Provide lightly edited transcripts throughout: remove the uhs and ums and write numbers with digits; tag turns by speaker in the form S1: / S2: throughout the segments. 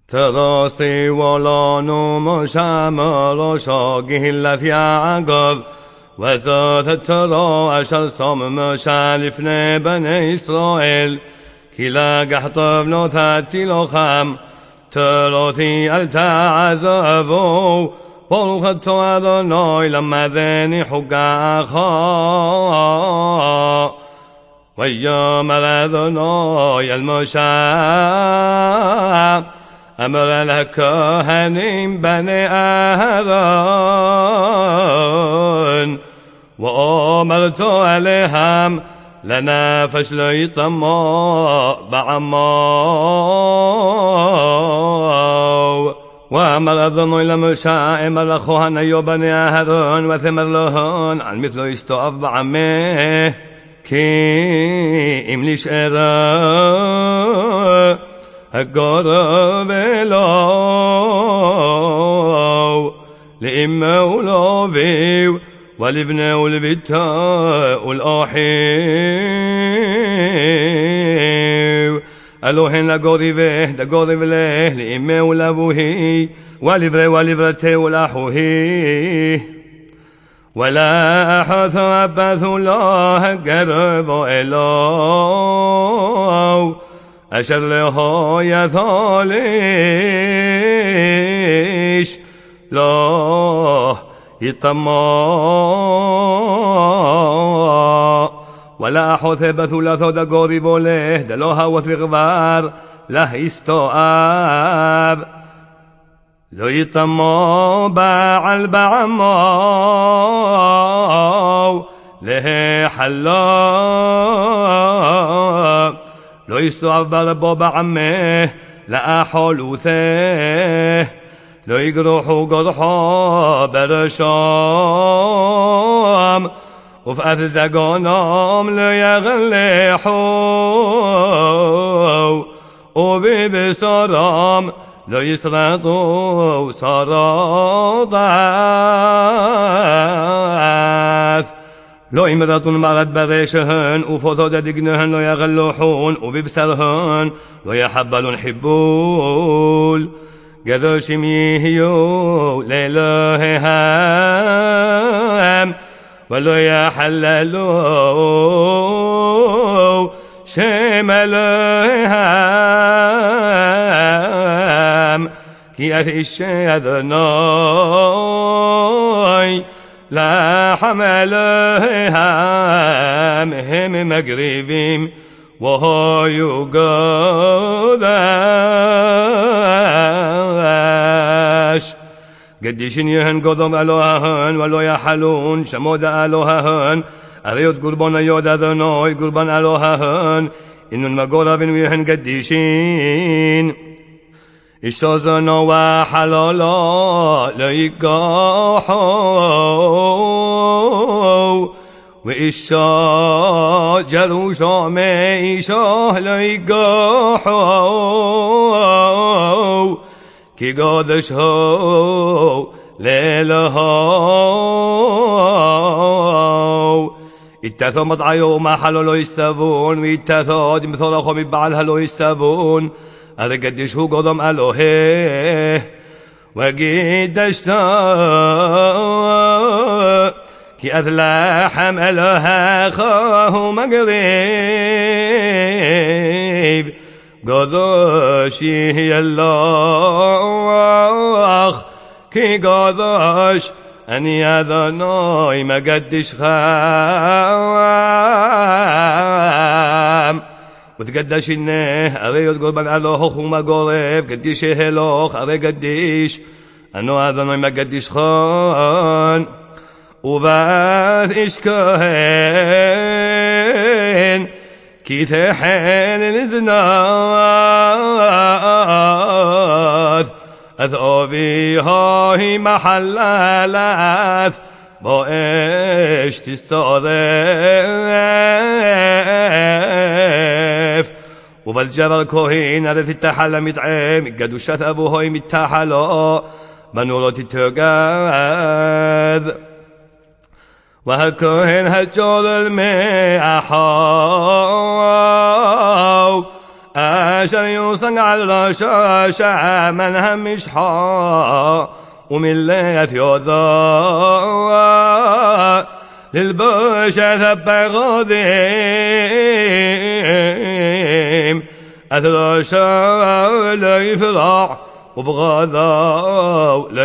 S1: تراسی ولانو مشامر شاگهل في عقب وزات ترى أشل صام مشالفنا بني إسرائيل كلا قحطب نوثاتي لخم تراثي التعزفو والخط أذناي لما ذني حقا أخا ويوم الأذناي المشام أمر الكهنين بني أهرون وأمرت عليهم لنا فشل يطمع بعمو وأمر الظن إلى مشائم الأخوان أيو بني أهرون وثمر لهن عن مثل يستوف بعمه كي إمليش إرى القرب له لإمه ولوفي والابن والبتاء والأحيو ألوهن لقريبه دقريب له لإمه ولأبوه والبرتي والأحوه ولا أحث أبث الله قرب إله أشر له يثاليش لا يطمع ولا أحث أبث الله قرب له دلوها وثغبار له يستوعب لو يطمع بعل بعمو له حلا لو يستوعب بربو بعمه لا حلوثه لو يقرحوا قرحا برشام وفي أثزقانام لو يغلحوا وببصرام لو يسرطوا سراضات لو امرأة مرت بريشهن وفوتو دقنهن لو يغلوحون وببسرهن لو يحبلون حبول قدوش ميهيو ليلوههم ولو يحللوا شملهم كي أثيشي أذناي لا حملهم هم مقربين وهو يقوداش قديشين يهن قدم ألوهن ولو يحلون شمود ألوهن أريد قربان يود أذناي قربان ألوهن إنو المقربين ويهن قديشين إشازنا وحلالا ليقاحوا وإشا جروشا ميشا ليقاحوا كي قادش هو ليلهاو اتثو مضعيو ما حلو لو يستفون واتثو دمثورخو مبعالها لو يستفون أرقدش هو قدم ألوهي وقيدشتا كي أذلحم ألوها خاه مقريب قدشي هي الله كي قدش أني أذناي ما قدش خام وتقدش إنه أريد قربان ألوه وما قرب قديش هلوخ أريد قديش أنو هذا ما قديش خان وبعد إشكهن كي تحل الزناث أذوبي هاي محلالات بوإش تستغرف وبالجبل كوهين أرث التحل متعيم قدو شث أبوهاي متحلا بنورات التقاذ وهكوهن هجول الميحاو أشر يوصن على شاشة من هم شحا ومليت يوضا للبشر ثبا غذيم أثراشا لا يفرع وفغاذا لا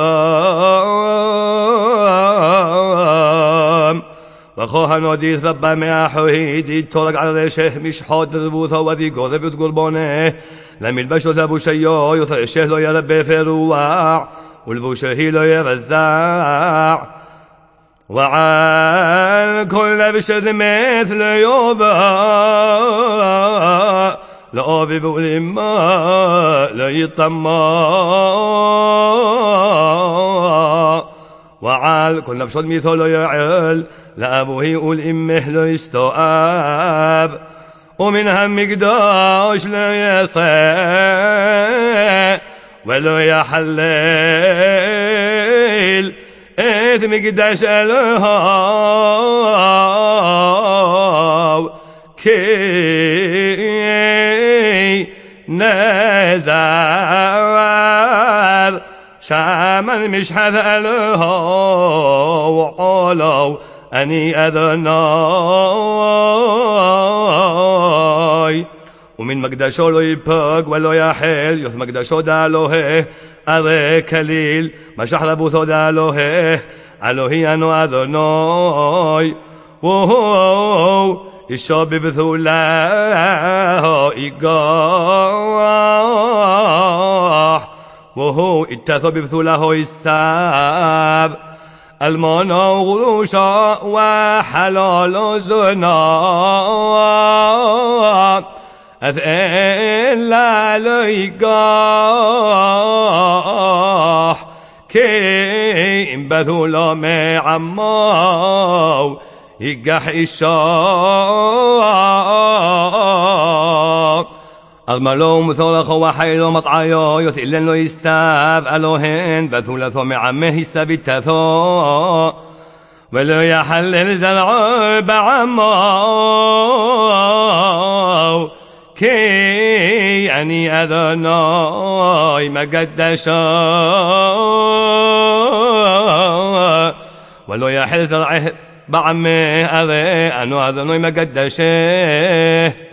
S1: يفرام وخوها نودي ثبا مع حويدي تورق على الشيخ مش حاضر بوثا وذي قرب قربانه لم يلبشوا ثبو شيء يطرع الشيخ لو يربي في رواع والبوشهي لو يرزاع وعن كل بشر مثل يوضا لا أبي ولما لا يطمع وعال كل بشر مثل يعل لا أبوه يقول إمه لا يستوعب ومن هم قداش لا يصير ولا يحلل إثم قداش الهاو كي نزار شامل مش هذا الهاو علو أني أذناي ومن مقدشو لو يبق ولو يحل يث مقدشو دالوه أذي كليل ما شحربو ثو دالوه علوهي أنو أذناي وهو الشاب بثوله إيقاح وهو التثو بثوله الساب المانا وغروشا وحلال زنا أذئل ليقاح كي بثولا معماو يقح الشاق أغملو مثول خوا حيلو مطعيو يثئلن لو يستاب ألوهن بثولة ثم عمه يستاب التثو ولو يحلل زرع بعمو كي يعني أذناي مقدشا ولو يحل زرعه بعمه أذي أنو أذناي مقدشه